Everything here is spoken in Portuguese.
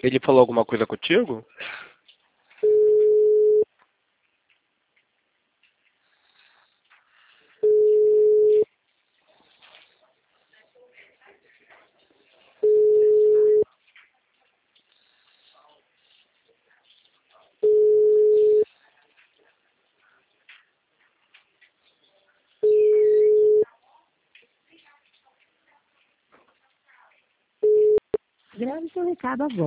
Ele falou alguma coisa contigo? Grave seu recado agora.